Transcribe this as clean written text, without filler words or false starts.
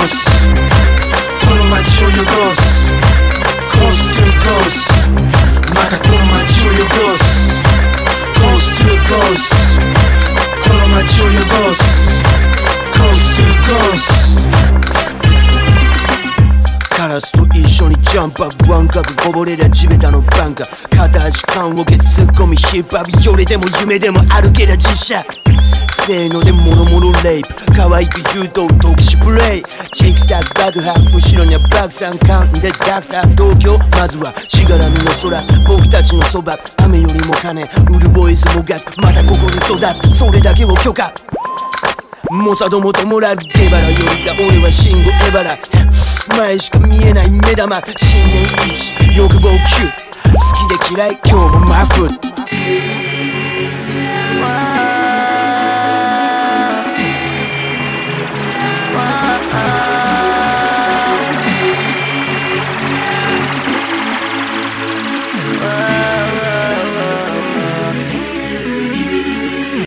すこの街を汚すコーストゥーコースまたこの街を汚すコーストゥーコースこの街を汚すコーストゥーコースカラスと一緒にジャンプアップワンカップこぼれりゃ地べたのバンカー片足缶をけツッコミヒップアップよれでも夢でもあるけりゃ実写せーのでもろもろレイプ可愛く言うと特殊プレイチクタク爆破後ろには爆散カンでダクター東京まずはしがらみの空僕たちのそば雨よりも金潤いずもがまたここに育つそれだけを許可モサドもともらうゲバラよりだ俺はシンゴエバラ前しか見えない目玉新年一欲望9好きで嫌い今日もマフ